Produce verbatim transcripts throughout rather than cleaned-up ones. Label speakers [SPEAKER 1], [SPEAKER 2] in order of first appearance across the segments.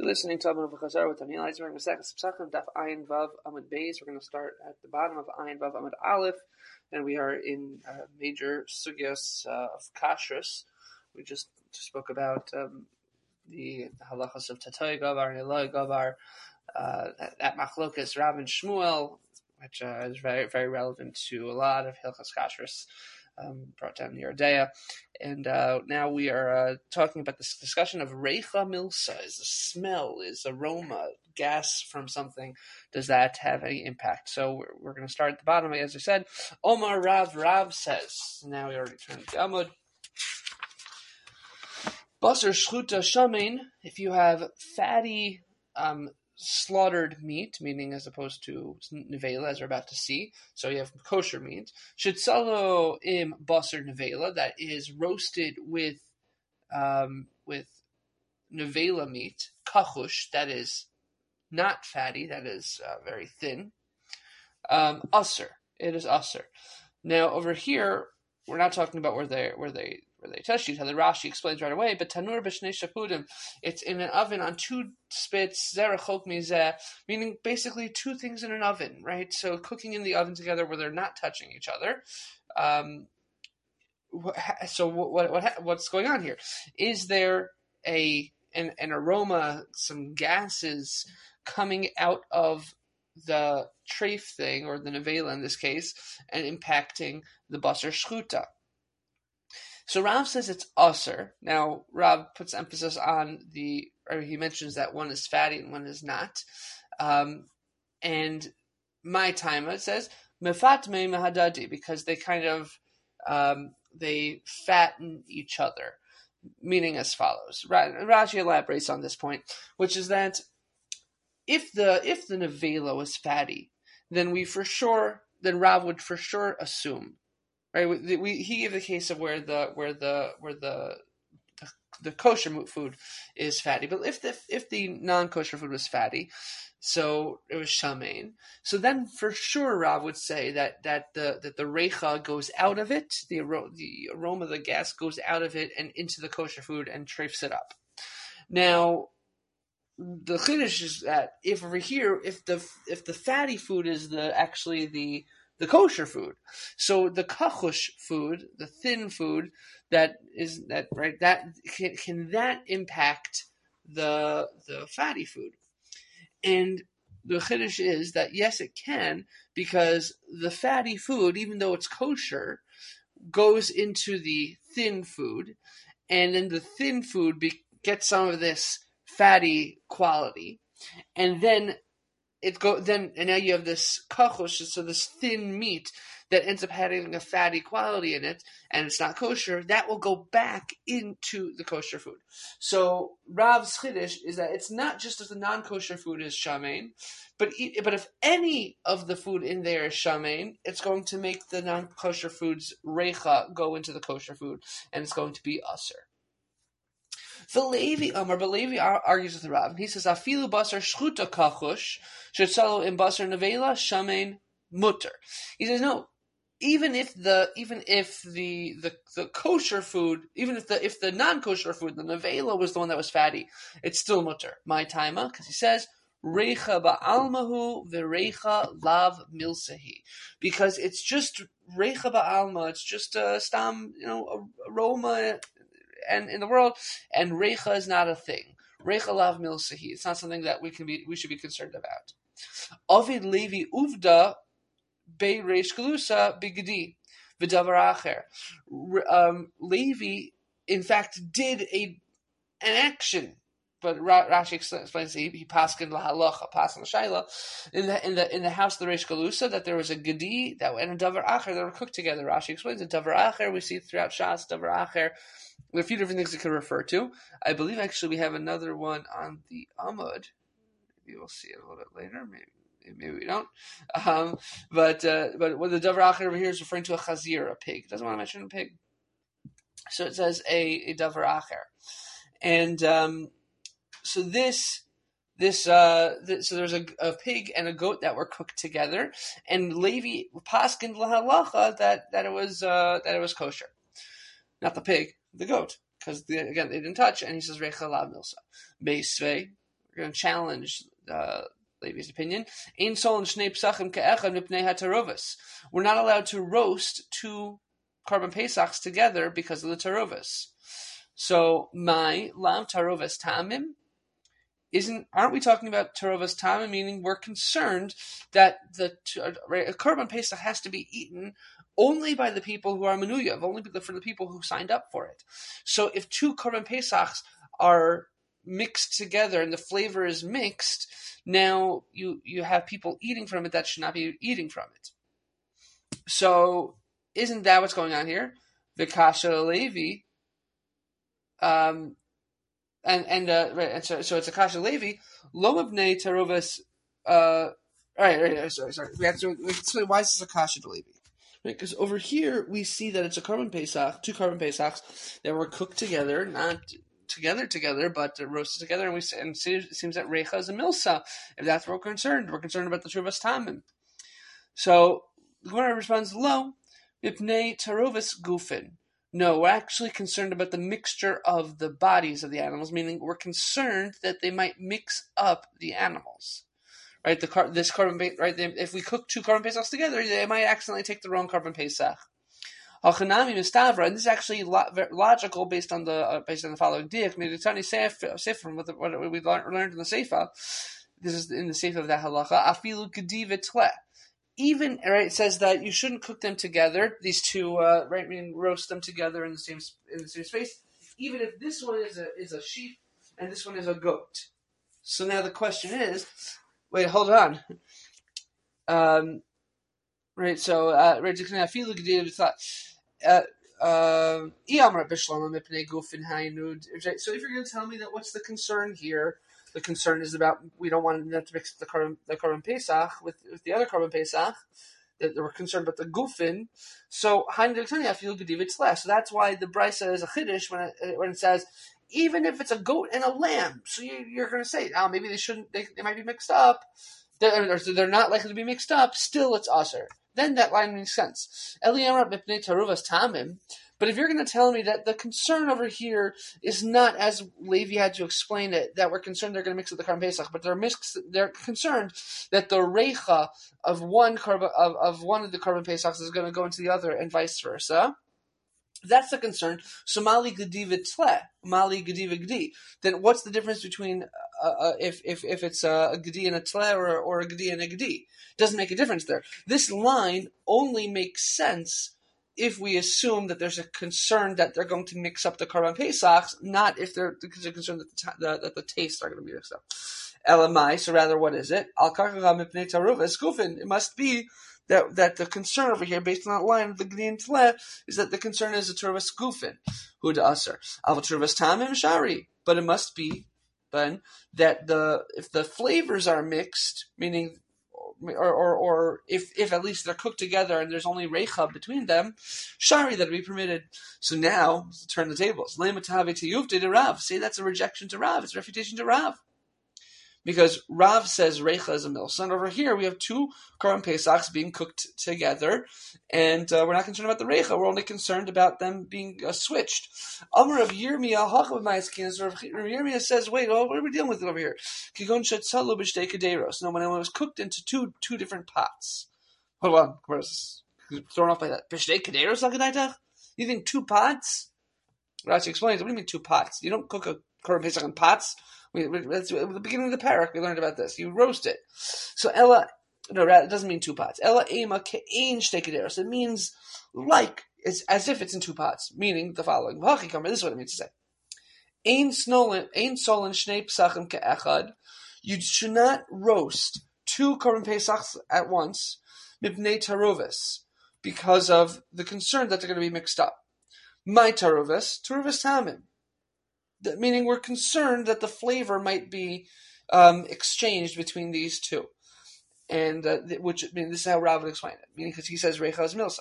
[SPEAKER 1] You're listening to Abba V'Chazar with Daniel Eisenberg, Masechus Pesachim, Daf Ayin Vav Amud Beis. We're going to start at the bottom of Ayin Vav Amud Aleph, and we are in uh, major sugyas uh, of kashrus. We just, just spoke about um, the halachas of Tatoi Gavar and Eloi Gavar, uh, at, at Machlokas Rav and Shmuel, which uh, is very very relevant to a lot of Hilchas Kashrus. Um, brought down the Ardea, and uh, now we are uh, talking about this discussion of Reicha Milsa. Is the smell, is aroma, gas from something, does that have any impact? So we're, we're going to start at the bottom, as I said. Omar Rav Rav says, now we already turned to Amud. Basar Shchuta Shamein, if you have fatty um, slaughtered meat, meaning as opposed to nevela, as we're about to see, so you have kosher meat. Shitzalo im basar nevela, that is roasted with um, with nevela meat. Kachush, that is not fatty, that is uh, very thin. Um, Aser, it is aser. Now over here, we're not talking about where they where they where they touched each other. Rashi explains right away, but tanur b'shnei shapudim, it's in an oven on two spits, zerachok mizeh, meaning basically two things in an oven, right? So cooking in the oven together where they're not touching each other. Um, so what, what what what's going on here? Is there a an, an aroma, some gases coming out of the treif thing, or the nevela in this case, and impacting the basar shchuta? So Rav says it's aser. Now Rav puts emphasis on the, or he mentions that one is fatty and one is not. Um, and my taima says mefatme mahadadi, because they kind of um, they fatten each other, meaning as follows. Rashi elaborates on this point, which is that if the if the nevela was fatty, then we for sure, then Rav would for sure assume. Right, we, we he gave the case of where the where the where the the, the kosher food is fatty, but if the if the non kosher food was fatty, so it was shamein. So then for sure Rav would say that that the that the reicha goes out of it, the the aroma of the gas goes out of it and into the kosher food and treifs it up. Now, the chiddush is that if over here, if the if the fatty food is the actually the the kosher food, so the kachush food, the thin food, that is that right that can, can that impact the the fatty food? And the chiddush is that yes, it can, because the fatty food, even though it's kosher, goes into the thin food, and then the thin food be, gets some of this fatty quality, and then it go then and now you have this kachush, so this thin meat that ends up having a fatty quality in it, and it's not kosher. That will go back into the kosher food. So Rav's chiddush is that it's not just if the non-kosher food is shamein, but but if any of the food in there is shamein, it's going to make the non-kosher food's reicha go into the kosher food, and it's going to be aser. The Levi Amar, but Levi argues with the Rav, and he says, "Afilu basar shchuta kachush shetzalo in basar nevela shamein mutter." He says, no, even if the even if the, the the kosher food, even if the if the non kosher food, the nevela was the one that was fatty, it's still mutter. My taima, because he says reicha ba'almahu v'reicha lav milsahi, because it's just reicha ba'alma, it's just a stam, you know, aroma. And in the world, and reicha is not a thing. Reicha lav milsahi. It's not something that we can be we should be concerned about. Ovid Levi uvda be reish galusa bigdi v'davar acher. Um, Levi, in fact, did a an action, but Rashi explains he he paskin lahalacha, paskin l'shayla, in the in the in the house of the reish galusa, that there was a gedi that and a davar acher that were cooked together. Rashi explains the davar acher we see throughout Shas. Davar acher, there are a few different things it can refer to. I believe actually we have another one on the Amud. Maybe we'll see it a little bit later. Maybe maybe we don't. Um, but uh, but what the davar acher over here is referring to a chazir, a pig. It doesn't want to mention a pig. So it says a, a davar acher. And um, so this this uh this, so there's a, a pig and a goat that were cooked together, and Levi paskin lahalacha that that it was uh, that it was kosher. Not the pig, the goat, because again they didn't touch. And he says reicha lav milsa. Beisvei, we're going to challenge uh, Levi's opinion. Ein sol and shnei psachim ke'echad mipnei hatarovas. We're not allowed to roast two Korban Pesachs together because of the tarovas. So my lav tarovas tamim isn't. Aren't we talking about tarovas tamim? Meaning we're concerned that the right, a Korban Pesach has to be eaten only by the people who are menuyav, only for the people who signed up for it. So if two Korban Pesachs are mixed together and the flavor is mixed, now you you have people eating from it that should not be eating from it. So isn't that what's going on here? Vikasha Levi, um, and and uh, right, and so so it's a kasha Levi. Lo mabnei tarovas. Uh, right, right, right, sorry, sorry. We have to explain why is this a kasha to Levi? Right, because over here we see that it's a Korban Pesach, two Korban Pesachs that were cooked together, not together together, but uh, roasted together, and we and it seems that Reicha is a milsa. If that's what we're concerned, we're concerned about the Truvas Tamim. So the Gemara responds, "Lo, mipnei tarovas gufin." No, we're actually concerned about the mixture of the bodies of the animals, meaning we're concerned that they might mix up the animals. Right, the car, this Korban, right? They, if we cook two Korban Pesachs together, they might accidentally take the wrong Korban Pesach. Hachanami mistavra, and this is actually lo- logical based on the uh, based on the following diak. Meditani sefer, what, what we learned in the Seifa. This is in the Seifa of that halacha. Afilu gediva tle. Even right, it says that you shouldn't cook them together. These two, uh, right, meaning roast them together in the same in the same space. Even if this one is a is a sheep and this one is a goat. So now the question is. Wait, hold on. Um, right, so uh, right, so if you're going to tell me that what's the concern here? The concern is about we don't want them to mix the Korban, the Korban Pesach with, with the other Korban Pesach. That we're concerned about the gufin. So so that's why the Brisa is a chiddush when it, when it says. Even if it's a goat and a lamb, so you, you're going to say, oh, maybe they shouldn't, they, they might be mixed up. They're, they're not likely to be mixed up. Still, it's usher. Then that line makes sense. But if you're going to tell me that the concern over here is not, as Levi had to explain it, that we're concerned they're going to mix with the Korban Pesach, but they're mixed, they're concerned that the reicha of one korban, of, of one of the Korban Pesachs is going to go into the other, and vice versa. That's the concern. So mali gediva tle, mali gediva gedi. Then what's the difference between uh, uh, if if if it's a, a gedi and a tle or or a gedi and a gedi? It doesn't make a difference there. This line only makes sense if we assume that there's a concern that they're going to mix up the Korban Pesachs, not if they're because they're concerned that the, the that the tastes are going to be mixed up. Elamai. So rather, what is it? Al karcha mipnei taruvas gufin. It must be. That that the concern over here, based on that line of the Gedi and Tle, is that the concern is a Turvas Gufin, who to Aser. Al Turvas Tamim Shari. But it must be, then, that the if the flavors are mixed, meaning, or or, or if, if at least they're cooked together and there's only Reicha between them, Shari, that would be permitted. So now, let's turn the tables. Lema Tahavi Tiyuvti to Rav. Say that's a rejection to Rav. It's a refutation to Rav. Because Rav says Reicha is a milsa, and over here we have two Korban Pesachs being cooked together, and uh, we're not concerned about the Reicha. We're only concerned about them being uh, switched. Amar of Yirmiyah, Hachav Ma'askin, Yirmiyah says, "Wait, oh, what are we dealing with over here?" Kigon Shetzalu B'Shtei Kederos. No, when it was cooked into two two different pots. Hold on, where's thrown off by that? B'Shtei Kederos, Hakadaitach? You think two pots? Rashi explains. What do you mean two pots? You don't cook a Korban Pesach in pots. We, we, that's at the beginning of the parak we learned about this. You roast it. So Ella, no, it doesn't mean two pots. Ella ema ke'ein shtei kederos. It means like, it's as if it's in two pots. Meaning the following. This is what it means to say. Ein solon shnei psachim ke'echad. You should not roast two Korban Pesachs at once. Mipnei tarovas. Because of the concern that they're going to be mixed up. My tarovas, tarovas tamim. Meaning we're concerned that the flavor might be um, exchanged between these two. And uh, which I mean, this is how Rav would explain it. Meaning because he says Reicha is milsa.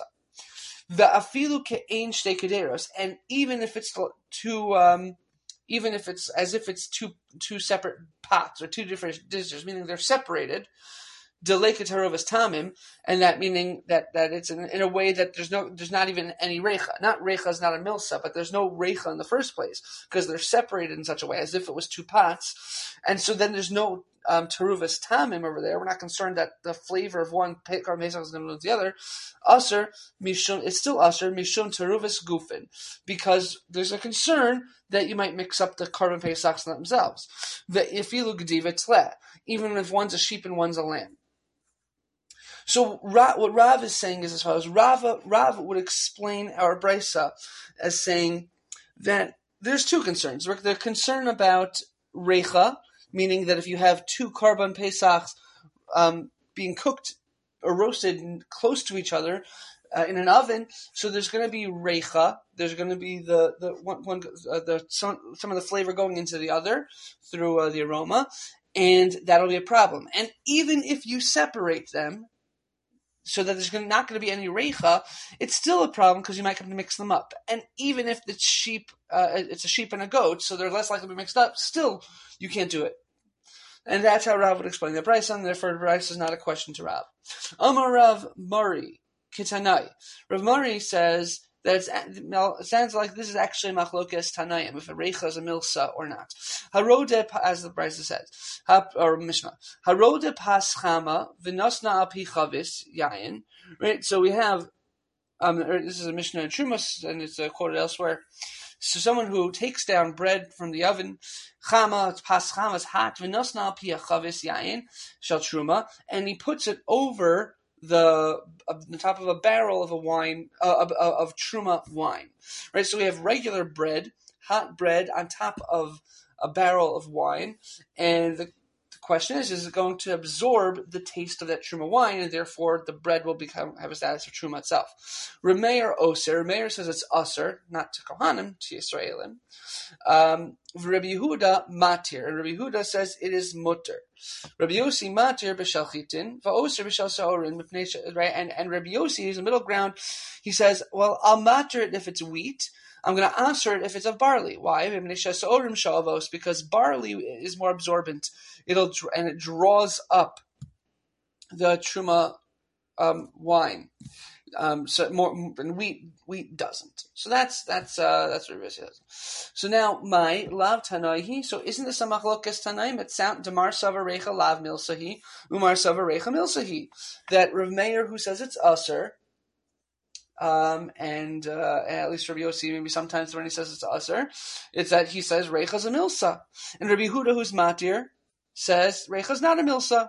[SPEAKER 1] Va'afilu ke'ein shtei kederos. And even if it's two, um, even if it's as if it's two two separate pots or two different dishes, meaning they're separated, deleket harovas tamim, and that meaning that, that it's in, in a way that there's no there's not even any reicha. Not reicha is not a milsa, but there's no reicha in the first place because they're separated in such a way as if it was two pots, and so then there's no um, teruvas tamim over there. We're not concerned that the flavor of one korban pesach is going to lose the other. Aser mishum, it's still aser mishum teruvas gufin, because there's a concern that you might mix up the korban pesachs themselves. Ve'ifilu gediva tleh, even if one's a sheep and one's a lamb. So Ra, what Rav is saying is as follows. Rav, Rav would explain our brisa as saying that there's two concerns. The concern about reicha, meaning that if you have two korban pesachs um, being cooked or roasted close to each other uh, in an oven, so there's going to be reicha. There's going to be the the one, one uh, the some some of the flavor going into the other through uh, the aroma, and that'll be a problem. And even if you separate them, so that there's not going to be any reicha, it's still a problem because you might have to mix them up. And even if the sheep, uh, it's a sheep and a goat, so they're less likely to be mixed up, still you can't do it. And that's how Rav would explain the brisa, and therefore the brisa is not a question to Rav. Amar Rav Mari Kitanai. Rav Mari says that it's, it sounds like this is actually machlokes Tanaim, if a reicha is a milsa or not. Harode, as the brisa says, or Mishnah, Harode pas chama v'nosna al pi chavis yayin. Right, so we have um, this is a Mishnah in Trumas, and it's uh, quoted elsewhere. So someone who takes down bread from the oven, chama, pas chama is hot, v'nosna al pi chavis yayin shel truma, and he puts it over the uh, the top of a barrel of a wine uh, of, of truma wine, right? So we have regular bread, hot bread on top of a barrel of wine, and the, the question is: is it going to absorb the taste of that truma wine, and therefore the bread will become have a status of truma itself? Remeir oser. Remeir says it's aser, not to kohanim, to Yisraelim. Um, Rabbi Yehuda matir, and Rabbi Yehuda says it is mutter. Rabbi Yossi matir b'shel chitin, va'oser b'shel saorin, right? And and Rabbi Yossi is the middle ground. He says, well, I'll matir it if it's wheat. I'm going to answer it if it's of barley. Why? Because barley is more absorbent. It'll and it draws up the truma um, wine. Um, so more and wheat wheat doesn't. So that's that's uh, that's what Rabbi says. So now my lav tanaihi. So isn't this a machlokes tanaim? It sound demar savar recha lav milsahi umar savar recha milsahi. That Rav Meir who says it's aser, um, and uh, at least Rabbi Yossi maybe sometimes when he says it's aser, it's that he says recha's a milsa, and Rabbi Huda who's matir says recha's not a milsa.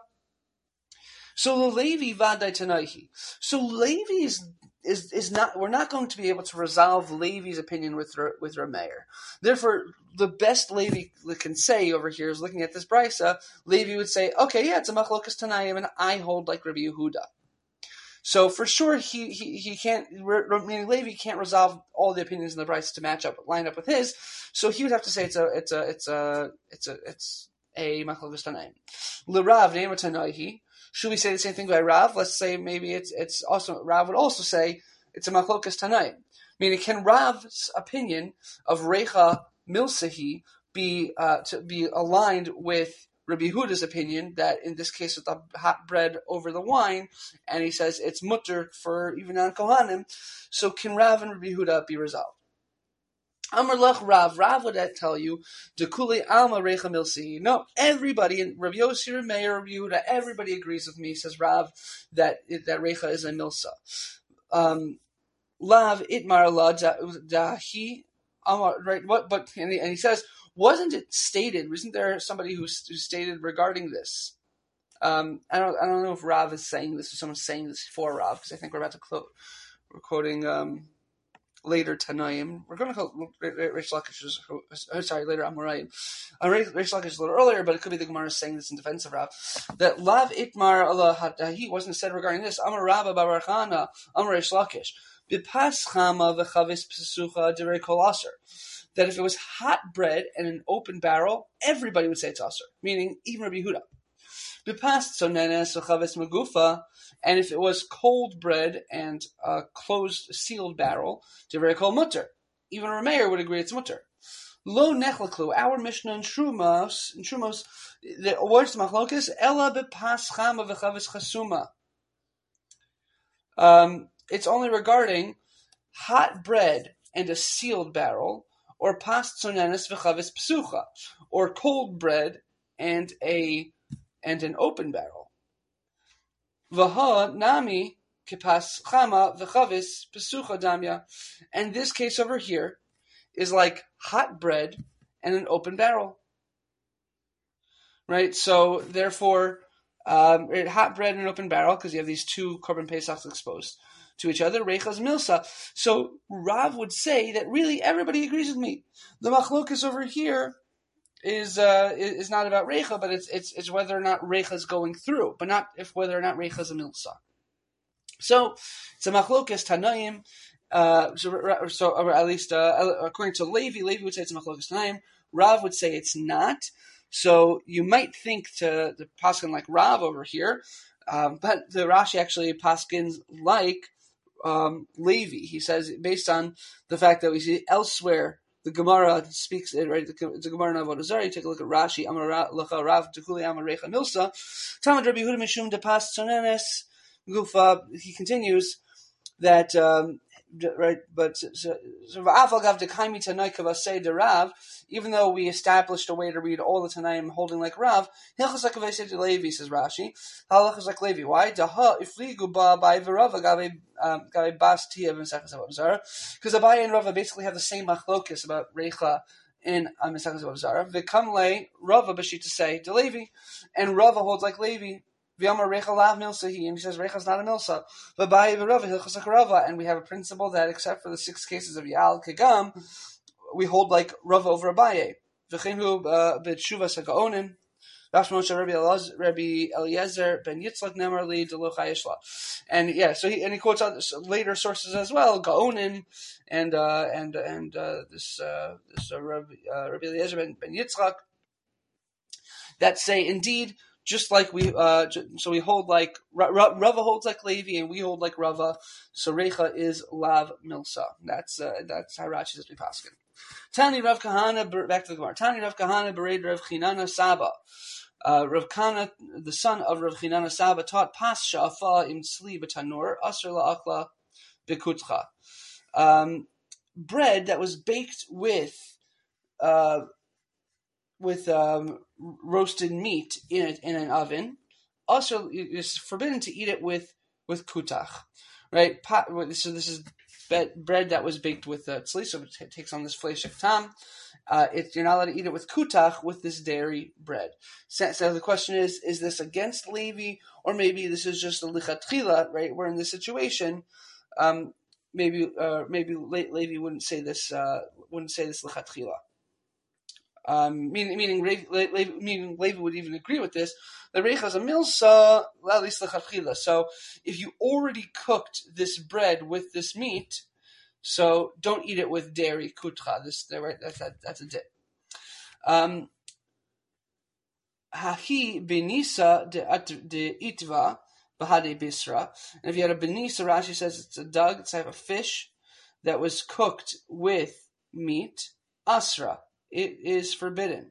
[SPEAKER 1] So the Levi vadai tanaihi. So Levi is, is is not. We're not going to be able to resolve Levi's opinion with with Rameir. Therefore, the best Levi can say over here is looking at this brisa. Levi would say, "Okay, yeah, it's a machlokes tanaim, and I hold like Rabbi Yehuda." So for sure, he he he can't. Meaning Levi can't resolve all the opinions in the brisa to match up, line up with his. So he would have to say it's a it's a it's a it's a it's a machlokes tanaim. L'Rav ne'ema tanaihi. Should we say the same thing by Rav? Let's say maybe it's it's also Rav would also say it's a machlokes tanaim. Meaning, can Rav's opinion of Recha Milsahi be uh, to be aligned with Rabbi Yehuda's opinion that in this case with the hot bread over the wine, and he says it's mutter for even on Kohanim. So can Rav and Rabbi Yehuda be resolved? Amar lech Rav, Rav would tell you, Dekuli alma recha milsi. No, everybody, in Rabbi Yossi, Rabbi Meir, Rabbi Yehuda, everybody agrees with me, says Rav, that that recha is a milsa. Um, Lav itmar la dahi amar, right? What? But and he, and he says, wasn't it stated? Wasn't there somebody who, who stated regarding this? Um, I don't, I don't know if Rav is saying this or someone's saying this for Rav, because I think we're about to quote. We're quoting. Um, Later Tanaim, we're going to call Reish Lakish. Oh, sorry, later Amoraim. Uh, Reish Lakish is a little earlier, but it could be the Gemara saying this in defense of Rav. That Lav Itmar Allah Hadahi wasn't said regarding this. Amar Rabba Barachana, Amar Reish Lakish. Bipas Chama v'chavis psucha derei kol aser. That if it was hot bread and an open barrel, everybody would say it's aser, meaning even Rabbi Yehuda. Bipas tzonenes v'chavis magufa. And if it was cold bread and a closed, sealed barrel, derei kol mutter. Even Rameir would agree it's mutter. Lo nechlaklu, our Mishnah in Trumos, in Trumos the words machlokas ella bepas chama v'chavis chasuma. Um, it's only regarding hot bread and a sealed barrel, or pas tzonenes v'chavis psucha, or cold bread and a and an open barrel. V'ha nami kipas chama v'chavis psucha damya, and this case over here is like hot bread and an open barrel, right? So therefore, um, hot bread and an open barrel, because you have these two korban pesachs exposed to each other, reichas milsa. So Rav would say that really everybody agrees with me. The machlokas over here is uh, is not about reicha, but it's it's it's whether or not reicha is going through, but not if whether or not reicha is a milsa. So it's a machlokas tanaim. Uh, so, so or at least uh, according to Levi, Levi would say it's a machlokas tanaim. Rav would say it's not. So you might think to the paskin like Rav over here, um, but the Rashi actually paskins like um, Levi. He says based on the fact that we see elsewhere the Gemara speaks it right. The, the Gemara in Avodah Zarah. You take a look at Rashi. Amar Lacha Rav Tekuli Amar Reicha Milsa. Tamad Rabbi Yehuda Mishum de Pas Tzonenes Gufa. He continues that um, right, but so Rav, even though we established a way to read all the Tanaim holding like Rav, Hilchos like Levi, says Rashi. Halachos like Levi. Why? Because Abaye and Rava basically have the same machlokus about Reicha in Mesachos Avodah Zarah. V'kamle Rava b'shita say to Levi, and Rava holds like Levi. V'yamar Reicha lav milsa he, and he says Reicha is not a milsa. V'abaye v'Rava hilchos like Rava, and we have a principle that except for the six cases of Yal Kegam, we hold like Rava over Abaye. V'chinu b'tshuvas hagaonim. Rabbi Eliezer ben Yitzchak Nemar li Delo Chayeshla, and yeah, so he and he quotes out later sources as well, Gaonin and uh, and and uh, this uh, this uh, Rabbi, uh, Rabbi Eliezer ben, ben Yitzchak that say indeed just like we uh, so we hold like Rava holds like Levi and we hold like Rava, so Reicha is Lav Milsa. That's uh, that's how Rashi says we paskin. Tani Rav Kahana, back to the Gemara. Tani Rav Kahana bered Rav Chinana Saba. Uh, Rav Kana, the son of Rav Chinana Saba, taught pas sha'afa im tzli b'tanur aser la'achla b'kutcha. Um, bread that was baked with uh, with um, roasted meat in it in an oven. Also, it's forbidden to eat it with with kutach, right? Pot, so this is bread that was baked with uh, tzli, so it takes on this fleshik tam. Uh, it, you're not allowed to eat it with kutach, with this dairy bread. So, so the question is, is this against Levi, or maybe this is just a lichatchila, right? We're in this situation. Um, maybe uh, maybe Le- Levi wouldn't say this uh, wouldn't say this lichatchila. Um, meaning, meaning, Levi, Levi, meaning Levi would even agree with this. The reicha is a milsa, at least lichatchila. So if you already cooked this bread with this meat, so don't eat it with dairy kutcha. This, right? That's that, that's a dip. Um, Hahi benisa de itva bahade bisra. And if you had a benisa, Rashi says it's a dug. It's a type of fish that was cooked with meat. Asra. It is forbidden.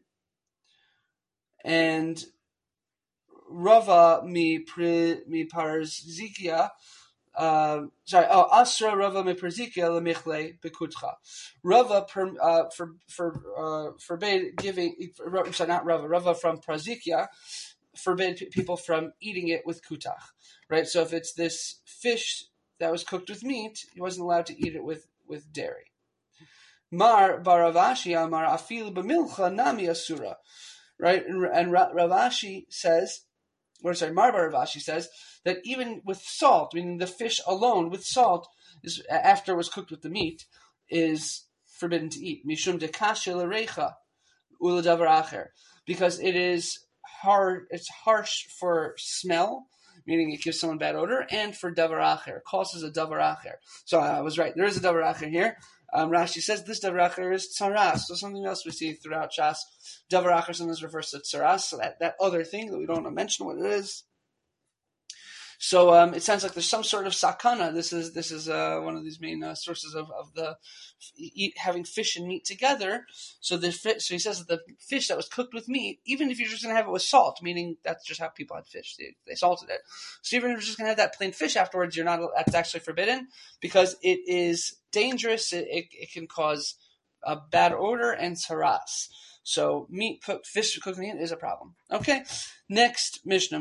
[SPEAKER 1] And Rava mi pri mi parzikia. Uh, sorry. Oh, Asra Rava me parzikia lemichle bekutcha. Rava per, uh, for for uh, forbade giving. Sorry, not Rava. Rava from Prazikia forbade people from eating it with kutach. Right. So if it's this fish that was cooked with meat, he wasn't allowed to eat it with with dairy. Mar Baravashi Amar Afil B'milcha Nami Asura, right? And, and Ravashi says, or sorry, Mar Baravashi says that even with salt, meaning the fish alone with salt, is after it was cooked with the meat, is forbidden to eat. Mishum dekashe l'reicha uladavar acher, because it is hard. It's harsh for smell, meaning it gives someone bad odor, and for davar acher, causes a davar acher. So I was right. There is a davar acher here. Um, Rashi says this davar acher is tzaras. So something else we see throughout Shas. Davar acher sometimes refers to tzaras, so that, that other thing that we don't want to mention what it is. So um, it sounds like there's some sort of sakana. This is this is uh, one of these main uh, sources of, of the eat, having fish and meat together. So the fish, so he says that the fish that was cooked with meat, even if you're just going to have it with salt, meaning that's just how people had fish, they, they salted it. So even if you're just going to have that plain fish afterwards, you're not. That's actually forbidden because it is dangerous. It it, it can cause a bad odor and saras. So meat cooked, fish cooked meat is a problem. Okay, next Mishnah.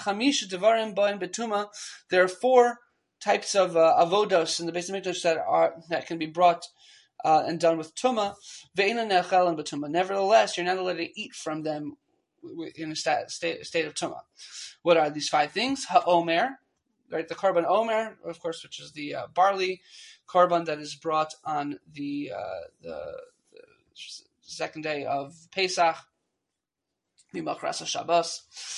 [SPEAKER 1] There are four types of uh, avodos in the Beis Hamikdash that are that can be brought uh, and done with tuma. Nevertheless, you're not allowed to eat from them in a state, state, state of tuma. What are these five things? Ha'omer, right? The korban omer, of course, which is the uh, barley korban that is brought on the uh, the, the second day of Pesach, Mimachras Shabbos.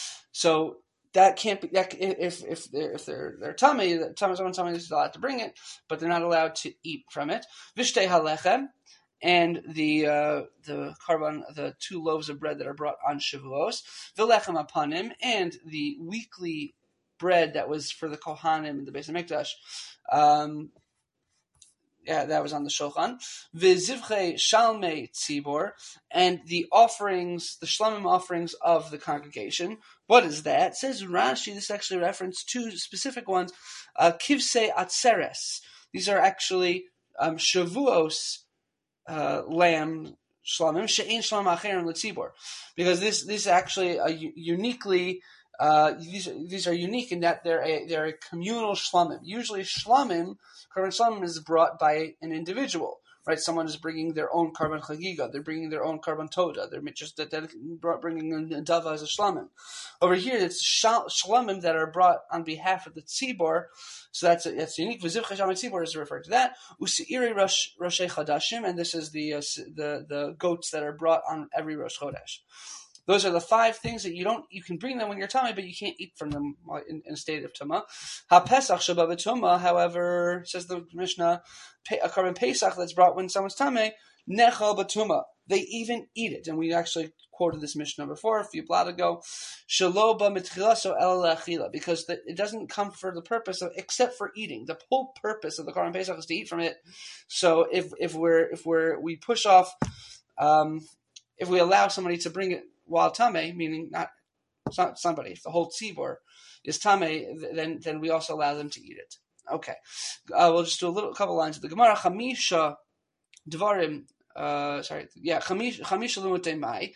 [SPEAKER 1] So that can't be that if if they're if they're they're tummy, tummy someone tummy is allowed to bring it, but they're not allowed to eat from it. Vishtei halechem, and the uh, the korban, the two loaves of bread that are brought on Shavuos, vilechem apanim, and the weekly bread that was for the Kohanim in the Beis Hamikdash. Um, Yeah, that was on the Shulchan. V'zivchei shalmei tzibor, and the offerings, the shlamim offerings of the congregation. What is that? It says Rashi, this is actually a reference to specific ones. Uh, Kivsei atzeres. These are actually um, Shavuos uh, lamb shlamim. She'ein shlamim acherim l'tzibor. Because this, this is actually a uniquely... Uh, these these are unique in that they're a they're a communal shlamim. Usually, shlamim, korban shlamim, is brought by an individual, right? Someone is bringing their own korban chagiga. They're bringing their own korban toda. They're just bringing a dava as a shlamim. Over here, it's shlamim that are brought on behalf of the tzibor. So that's that's unique. V'zivchei shalmei tzibor is referred to that. Useiri roshei chadashim, and this is the uh, the the goats that are brought on every Rosh Chodesh. Those are the five things that you don't. You can bring them when you're tummy, but you can't eat from them in, in a state of tumah. Ha pesach sheba b'tumah, however, says the Mishnah, a korban pesach that's brought when someone's tummy, nechal b'tumah. They even eat it, and we actually quoted this Mishnah before a few blot ago. Shelo ba mitchilaso el le'achila, because the, it doesn't come for the purpose of except for eating. The whole purpose of the korban pesach is to eat from it. So if if we're if we're we push off, um, if we allow somebody to bring it while tameh, meaning not, not somebody, if the whole tzibor is tameh, then then we also allow them to eat it. Okay, uh, we'll just do a little couple lines of the Gemara. Chamisha dvarim, uh, sorry, yeah, chamisha limutei mai.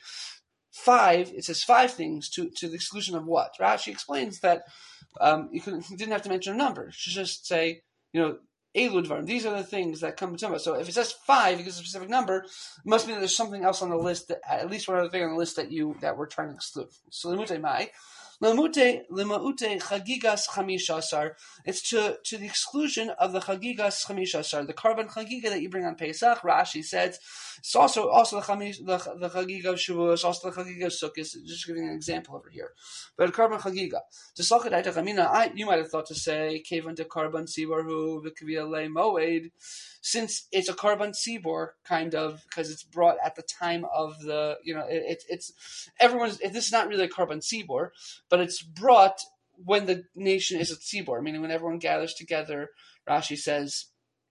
[SPEAKER 1] Five, it says five things to, to the exclusion of what? Rashi explains that um, you, could, you didn't have to mention a number. You should just say, you know, Elu dvarim. These are the things that come to tumah. So if it says five, it gives a specific number, it must mean that there's something else on the list, that, at least one other thing on the list that you that we're trying to exclude. So limutei mai. Limute chagigas chamishasar. It's to to the exclusion of the chagigas chamishasar, the korban chagiga that you bring on Pesach. Rashi says it's also also the chamish the the chagiga of Shavuos, also the chagiga of Sukkot. Just giving an example over here, but korban chagiga. To socket I you might have thought to say kevan de korban siborhu v'kavia le moed, since it's a korban sibor kind of because it's brought at the time of the you know it, it it's everyone's. This is not really a korban sibor, but it's brought when the nation is a tzibor, meaning when everyone gathers together. Rashi says,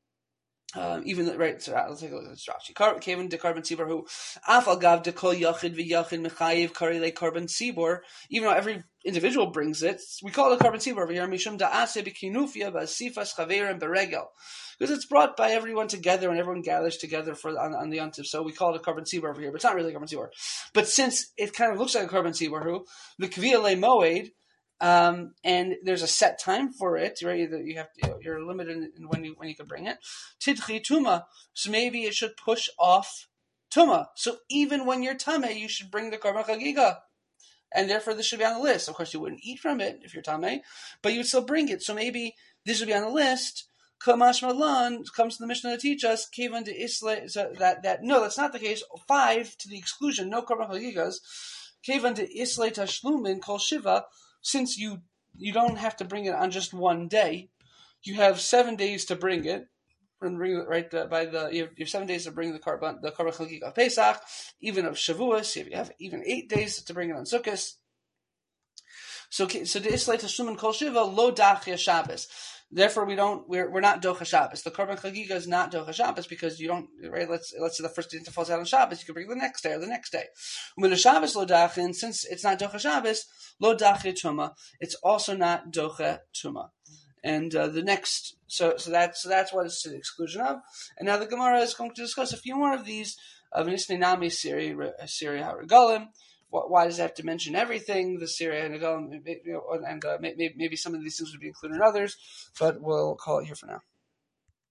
[SPEAKER 1] um, even right. So let's take a look at this Rashi. Kevin de korban tzibor who afal gav de kol yachid v'yachid mechayiv kari le korban tzibor. Even though every individual brings it, we call it a korban tzibor over here. Mishum da'aseh b'kinufia b'asifas chaverim beregel. Because it's brought by everyone together and everyone gathers together for on, on the yontif. So we call it a korban tzibor over here, but it's not really a korban tzibor. But since it kind of looks like a korban tzibor, who the kavia le moed, um, and there's a set time for it, right? You have to, you're limited in when you when you can bring it. Tidchi tuma, so maybe it should push off tuma. So even when you're tameh, you should bring the korban chagiga, and therefore this should be on the list. Of course, you wouldn't eat from it if you're tameh, but you would still bring it. So maybe this would be on the list. Kamash Malan comes to the Mishnah to teach us Kevan de Isle so that that no, that's not the case. Five to the exclusion, no korban chagigas. Kevan de Isle Tashlumin Kol Shiva. Since you you don't have to bring it on just one day, you have seven days to bring it. Bring it right uh, by the you have, you have seven days to bring the korban the korban chagiga of Pesach, even of Shavuos. You have even eight days to bring it on Sukkot. So so the islay tashlumin kol shiva lo dachya Shabbos. Therefore, we don't. We're we're not docha Shabbos. The korban chagiga is not docha Shabbos because you don't. Right? Let's let's say the first day that falls out on Shabbos, you can bring the next day or the next day. When the Shabbos lo dachin, since it's not docha Shabbos, lo dachya tuma. It's also not docha tuma. And uh, the next, so so that's so that's what it's to the exclusion of. And now the Gemara is going to discuss a few more of these of Nisnei Nami Siri Siri HaRegalim. Why does it have to mention everything? The Syria and Regalim, you know, and uh, maybe, maybe some of these things would be included in others, but we'll call it here for now.